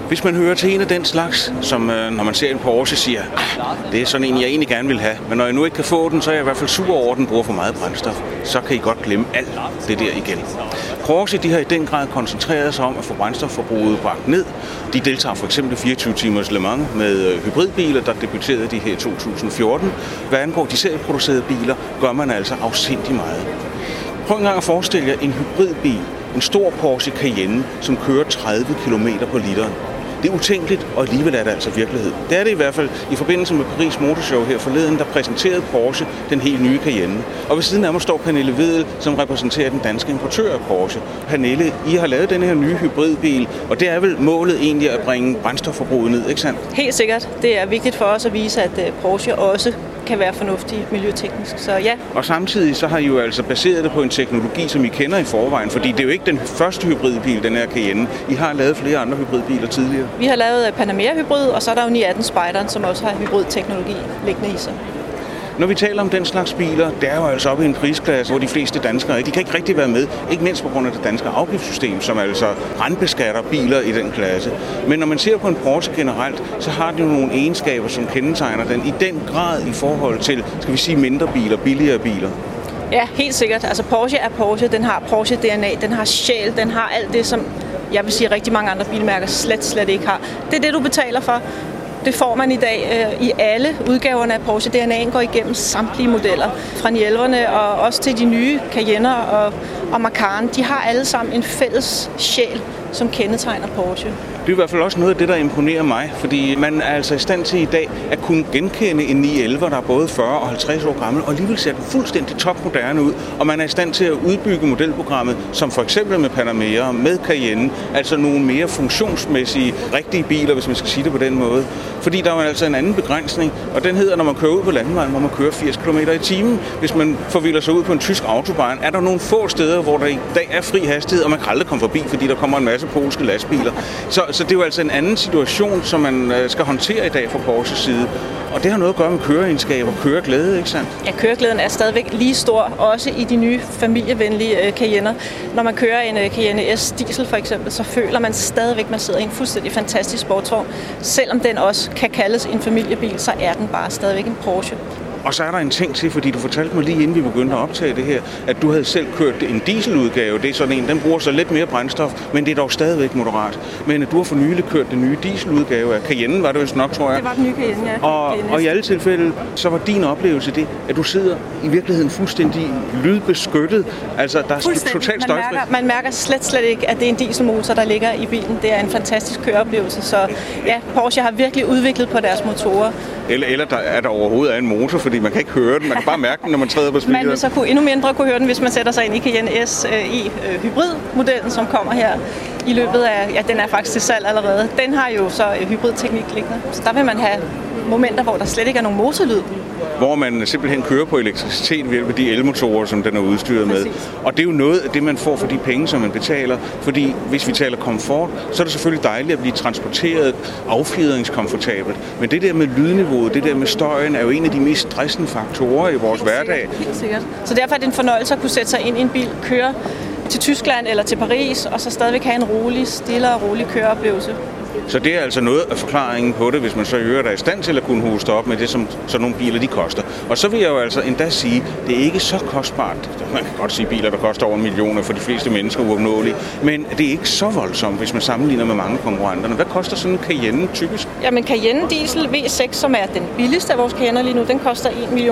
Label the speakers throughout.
Speaker 1: Hvis man hører til en af den slags, som når man ser en Porsche, siger, det er sådan en, jeg egentlig gerne vil have, men når jeg nu ikke kan få den, så er jeg i hvert fald sur over, at den bruger for meget brændstof. Så kan I godt glemme alt det der igen. Porsche, de har i den grad koncentreret sig om at få brændstofforbruget bragt ned. De deltager for eksempel 24 timers Le Mans med hybridbiler, der debuterede de her i 2014. Hvad angår de serieproducerede biler, gør man altså afsindig meget. Prøv en gang at forestille jer en hybridbil, en stor Porsche Cayenne, som kører 30 km på literen. Det er utænkeligt, og alligevel er det altså virkelighed. Det er det i hvert fald i forbindelse med Paris Motor Show her forleden, der præsenterede Porsche den helt nye Cayenne. Og ved siden af mig står Pernille Vedel, som repræsenterer den danske importør af Porsche. Pernille, I har lavet den her nye hybridbil, og det er vel målet egentlig at bringe brændstofforbruget ned, ikke sandt?
Speaker 2: Helt sikkert. Det er vigtigt for os at vise, at Porsche også kan være fornuftig miljøteknisk, så ja.
Speaker 1: Og samtidig så har I jo altså baseret det på en teknologi, som I kender i forvejen, fordi det er jo ikke den første hybridbil, den her Cayenne. I har lavet flere andre hybridbiler tidligere.
Speaker 2: Vi har lavet Panamera Hybrid, og så er der jo 918 Spyderen, som også har hybridteknologi liggende i sig.
Speaker 1: Når vi taler om den slags biler, det er jo altså oppe i en prisklasse, hvor de fleste danskere de kan ikke rigtig være med. Ikke mindst på grund af det danske afgiftssystem, som altså brandbeskatter biler i den klasse. Men når man ser på en Porsche generelt, så har den jo nogle egenskaber, som kendetegner den i den grad i forhold til, skal vi sige, mindre biler, billigere biler.
Speaker 2: Ja, helt sikkert. Altså Porsche er Porsche, den har Porsche DNA, den har sjæl, den har alt det, som jeg vil sige rigtig mange andre bilmærker slet ikke har. Det er det, du betaler for. Det får man i dag i alle udgaverne af Porsche. DNA'en går igennem samtlige modeller. Fra 911'erne og også til de nye Cayenne'er og Macan. De har alle sammen en fælles sjæl, som kendetegner Porsche.
Speaker 1: Det er i hvert fald også noget af det, der imponerer mig, fordi man er altså i stand til i dag at kunne genkende en 911, der er både 40 og 50 år gammel, og alligevel ser den fuldstændig topmoderne ud, og man er i stand til at udbygge modelprogrammet, som for eksempel med Panamera, med Cayenne, altså nogle mere funktionsmæssige, rigtige biler, hvis man skal sige det på den måde. Fordi der er altså en anden begrænsning, og den hedder, når man kører ud på landevejen, hvor man kører 80 km i timen. Hvis man forvilder sig ud på en tysk autobahn, er der nogle få steder, hvor der i dag er fri hastighed, og man kan aldrig komme forbi, fordi der kommer en masse polske lastbiler. Så det er jo altså en anden situation, som man skal håndtere i dag fra Porsches side. Og det har noget at gøre med køreegenskaber og køreglæde, ikke sandt?
Speaker 2: Ja, køreglæden er stadigvæk lige stor, også i de nye familievenlige Cayenne'er. Når man kører en Cayenne S diesel for eksempel, så føler man stadigvæk, at man sidder i en fuldstændig fantastisk sportsvogn. Selvom den også kan kaldes en familiebil, så er den bare stadigvæk en Porsche.
Speaker 1: Og så er der en ting til, fordi du fortalte mig lige inden vi begyndte at optage det her, at du havde selv kørt en dieseludgave. Det er sådan en, den bruger så lidt mere brændstof, men det er dog stadigvæk moderat. Men du har for nylig kørt den nye dieseludgave af Cayenne, var det vist nok, tror jeg.
Speaker 2: Det var den nye Cayenne, ja.
Speaker 1: Og i alle tilfælde, så var din oplevelse det, at du sidder i virkeligheden fuldstændig lydbeskyttet. Altså, der er totalt støjfri.
Speaker 2: Man mærker slet ikke, at det er en dieselmotor, der ligger i bilen. Det er en fantastisk køreoplevelse. Så ja, Porsche har virkelig udviklet på deres motorer.
Speaker 1: Eller er der overhovedet er en motor, fordi man kan ikke høre den. Man kan bare mærke den, når man træder på speederen.
Speaker 2: Man vil så endnu mindre kunne høre den, hvis man sætter sig ind i Cayenne S i hybridmodellen, som kommer her i løbet af... Ja, den er faktisk til salg allerede. Den har jo så hybridteknik liggende. Så der vil man have momenter, hvor der slet ikke er nogen motorlyd.
Speaker 1: Hvor man simpelthen kører på elektricitet ved hjælp af de elmotorer, som den er udstyret med. Og det er jo noget af det, man får for de penge, som man betaler. Fordi hvis vi taler komfort, så er det selvfølgelig dejligt at blive transporteret affjedringskomfortabelt. Men det der med lydniveauet, det der med støjen, er jo en af de mest stressende faktorer i vores hverdag.
Speaker 2: Helt sikkert. Så derfor er det en fornøjelse at kunne sætte sig ind i en bil, køre til Tyskland eller til Paris, og så stadigvæk have en rolig, stille og rolig køreoplevelse.
Speaker 1: Så det er altså noget af forklaringen på det, hvis man så er i stand til at kunne hoste op med det, som sådan nogle biler de koster. Og så vil jeg jo altså endda sige, det er ikke så kostbart. Man kan godt sige biler, der koster over 1 million for de fleste mennesker uopnåelige. Men det er ikke så voldsomt, hvis man sammenligner med mange konkurrenterne. Hvad koster sådan en Cayenne typisk?
Speaker 2: Jamen Cayenne Diesel V6, som er den billigste af vores Cayenne'er lige nu, den koster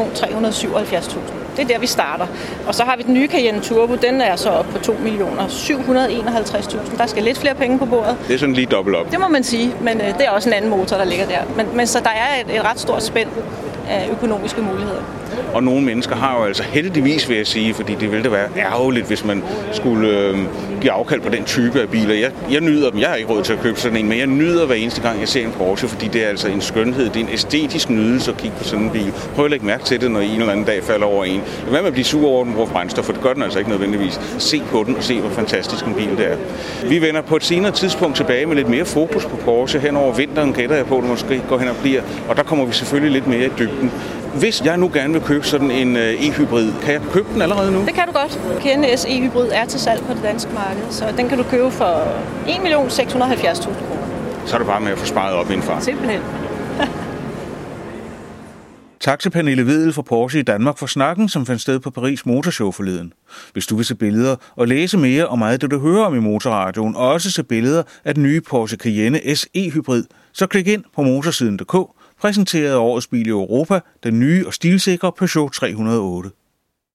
Speaker 2: 1.377.000. Det er der, vi starter. Og så har vi den nye Cayenne Turbo, den er så oppe på 2.751.000. Der skal lidt flere penge på bordet.
Speaker 1: Det er sådan lige dobbelt op.
Speaker 2: Det må man sige, men det er også en anden motor, der ligger der. Men så der er et ret stort spænd af økonomiske muligheder.
Speaker 1: Og nogle mennesker har jo altså heldigvis, vil jeg sige, fordi det ville da være ærgerligt, hvis man skulle give afkald på den type af biler. Jeg nyder dem. Jeg har ikke råd til at købe sådan en, men jeg nyder hver eneste gang, jeg ser en Porsche, fordi det er altså en skønhed. Det er en æstetisk nydelse at kigge på sådan en bil. Prøv at lægge mærke til det, når I en eller anden dag falder over en. Hvad med at blive sur over den bruger brændstof, for det gør den altså ikke nødvendigvis. Se på den og se, hvor fantastisk en bil det er. Vi vender på et senere tidspunkt tilbage med lidt mere fokus på Porsche. Hen over vinteren gætter jeg på, at det måske går hen og bliver. Og der kommer vi selvfølgelig lidt mere i dybden. Hvis jeg nu gerne vil købe sådan en e-hybrid, kan jeg købe den allerede nu?
Speaker 2: Det kan du godt. Cayenne S e-hybrid er til salg på det danske marked, så den kan du købe for 1.670.000 kroner.
Speaker 1: så er det bare med at få sparet op i en fart.
Speaker 2: Simpelthen.
Speaker 1: Tak til Pernille Vedel fra Porsche i Danmark for snakken, som fandt sted på Paris Motorshow forleden. Hvis du vil se billeder og læse mere om meget det, du hører om i Motorradioen, og også se billeder af den nye Porsche Cayenne SE Hybrid, så klik ind på motorsiden.dk, præsenteret af årets bil i Europa, den nye og stilsikre Peugeot 308.